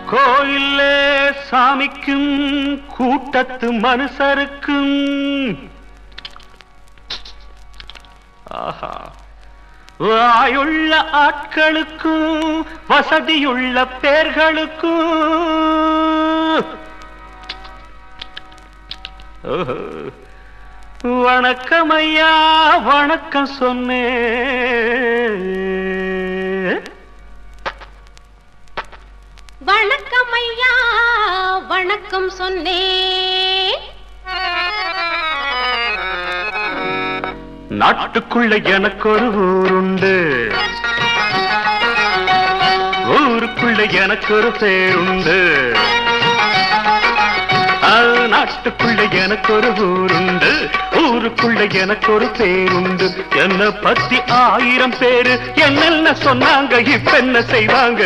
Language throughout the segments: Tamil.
கோயிலே சாமிக்கும் கூட்டத்து மனுஷருக்கும் ஆஹா வாயுள்ள ஆட்களுக்கும் வசதியுள்ள பேர்களுக்கும் வணக்கம் ஐயா வணக்கம் சொன்னே வணக்கம் ஐயா வணக்கம் சொன்னே நாட்டுக்குள்ள எனக்கு ஒரு ஊருண்டு ஊருக்குள்ள எனக்கு ஒரு பேருண்டு நாட்டுக்குள்ள எனக்கு ஒரு ஊருண்டு ஊருக்குள்ள எனக்கு ஒரு பேருண்டு என்ன பத்தி 1000 பேரு என்ன சொன்னாங்க இப்ப என்ன செய்வாங்க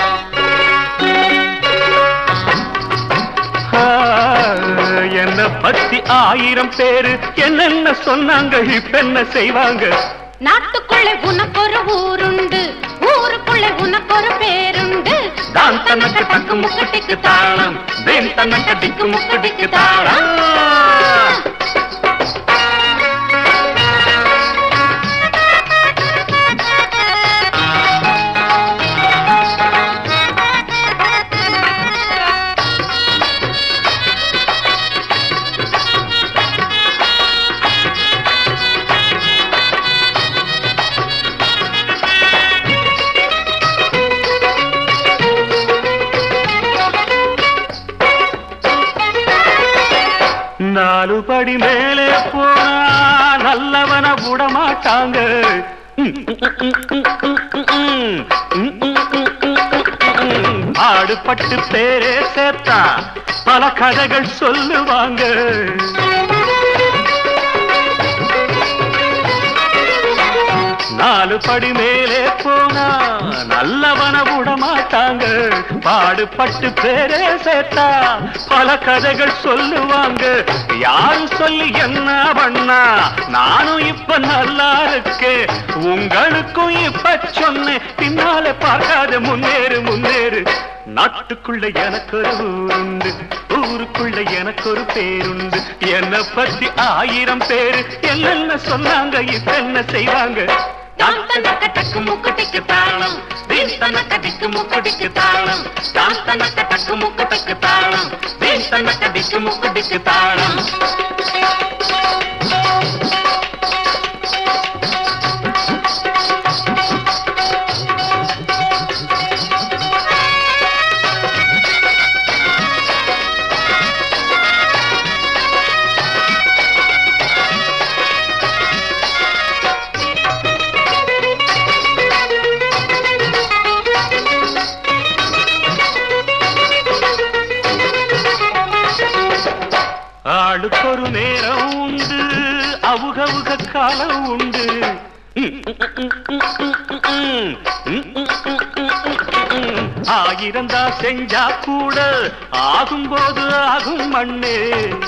என்ன பத்தி 1000 பேரு என்ன சொன்னாங்க இப்ப என்ன செய்வாங்க நாட்டுக்குள்ளே உனக்கு ஒரு ஊருண்டு ஊருக்குள்ளே உனக்கு ஒரு பேருண்டு தான் தனக்கு தக்கு முக்கட்டிக்கு தாளம் தேன் தனக்கு திக்கு முக்கட்டிக்கு தாளம் நாலு படி மேலே போனா நல்லவன விடமாட்டாங்க ஆடுபட்டு பேரே சேர்த்தா பல கதைகள் சொல்லுவாங்க நாலு படி மேலே போனா நல்லவன விடமாட்டாங்க பாடுபட்டு பேரே சேர்த்தா பல கதைகள் சொல்லுவாங்க யாரும் சொல்லி என்ன பண்ணா நானும் இப்ப நல்லா இருக்கேன் உங்களுக்கும் இப்ப சொன்னேன் பின்னால பார்க்காத முன்னேறு முன்னேறு நாட்டுக்குள்ள எனக்கு ஒரு ஊருண்டு ஊருக்குள்ள எனக்கு ஒரு பேருண்டு என்ன பத்தி 1000 பேரு என்ன சொன்னாங்க இப்ப என்ன செய்வாங்க தான் தனக்கு தக்கு முக்கட்டிக்கு தாளம் தேன் தனக்கு திக்கு முக்கட்டிக்கு தாளம் தான் தனக்கு தக்கு முக்கட்டிக்கு தாளம் தேன் தனக்கு திக்கு முக்கட்டிக்கு தாளம் ஆளுக்கொரு நேரம் உண்டு அவுகவுக காலம் உண்டு ஆயிரந்தா செஞ்சா கூட ஆகும்போது ஆகும் மண்ணு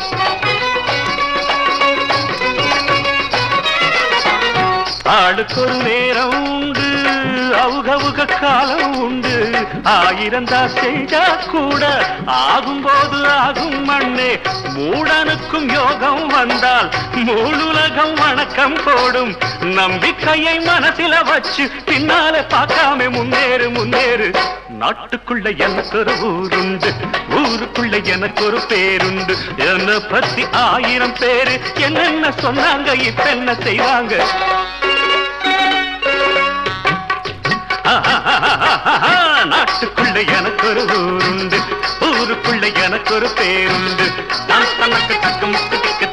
ஆளுக்கொரு நேரம் உண்டு அவுகவுக காலம் உண்டு ஆயிரந்தா செஞ்சா கூட ஆகும்போது ஆகும் மண்ணே மூடனுக்கும் யோகம் வந்தால் மூணுலகம் வணக்கம் போடும் நம்பிக்கையை மனசில வச்சு பின்னாலே பார்க்காம முன்னேறு முன்னேறு நாட்டுக்குள்ள எனக்கு ஒரு ஊருண்டு ஊருக்குள்ள எனக்கு ஒரு பேருண்டு என்ன பத்தி 1000 பேரு என்ன சொன்னாங்க இப்ப என்ன செய்வாங்க நாட்டுக்குள்ள எனக்கு ஒரு ஊருண்டு ஊருக்குள்ள எனக்கு ஒரு பேருண்டு நான் தனக்கு தக்கு முக்கு